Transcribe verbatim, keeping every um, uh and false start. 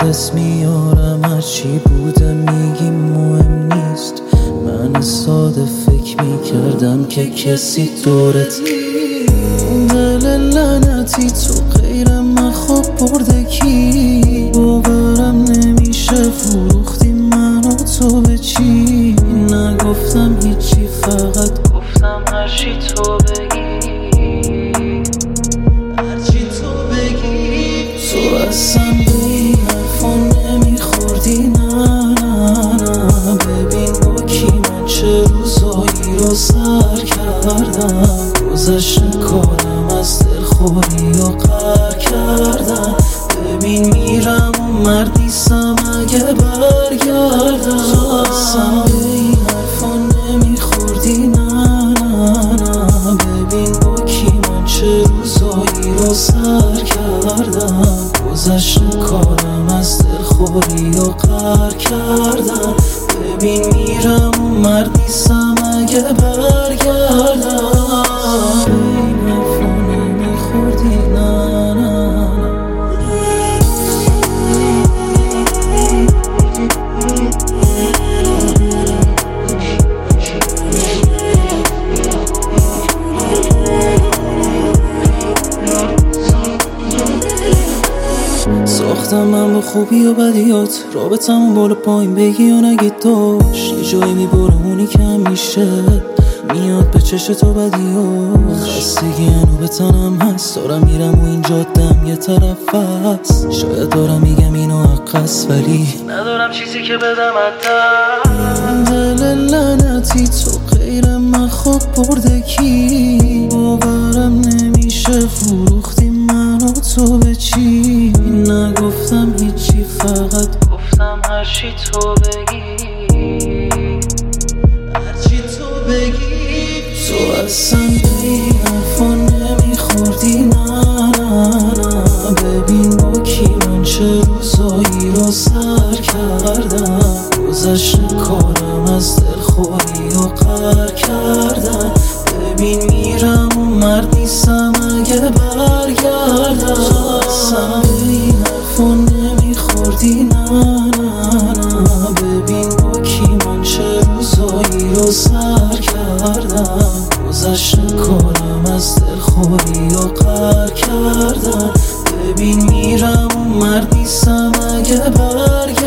دست میارم هرچی بوده میگی مهم نیست. من ساده فکر میکردم که کسی دورت دل لعنتی تو غیر من خواب برده کی؟ باورم نمیشه فروختی منو تو به چی؟ نگفتم هیچی فقط گفتم هرچی تو بگی، هرچی تو بگی. تو اصلا به این حرفا نمیخوردی، نه نه نه. ببین با کی من چه روزایی رو سر کردم. گذشته کارم از دلخوری و قهر کردم. ببین میرم و مرد نیستم اگه برگردم. تو اصلا به این حرفا نمیخوردی، نه نه نه. ببین با کی من چه روزایی رو سر کردم. گذشته کارم از دلخوری و قهر کردم. ببین میرم و مرد نیستم اگه برگردم. به این حرفا نمیخوردی، نه نه. ساختم من با خوبی و بدیات، رابطمون بالا پایین بگی یا نگی داشت. یه جایی میبره اونی که همیشه میاد به چشم تو بدیات. خستگی هنو به تنم هست، دارم میرم و این جادم یه طرف هست. شاید دارم میگم اینو حقست ولی ندارم چیزی که بدم حتی. دل لعنتی تو غیر من خواب برده کی؟ باورم نمیشه فروختی منو تو به چی؟ نگفتم هیچی فقط گفتم هرچی تو بگی، هرچی تو بگی. تو اصلا به این حرفا نمیخوردی، نه نه نه. ببین با کی من چه روزایی رو سر کردم. گذشته کارم از دلخوری و قهر کردم. ببین میرم و مرد نیستم اگه برگردم. تو اصلا به این حرفا نمیخوردی، نه نه نه. ببین با کی من چه روزایی رو سر کردم. گذشته کارم از دلخوری و قهر کردم. ببین میرم و مرد نیستم اگه برگردم.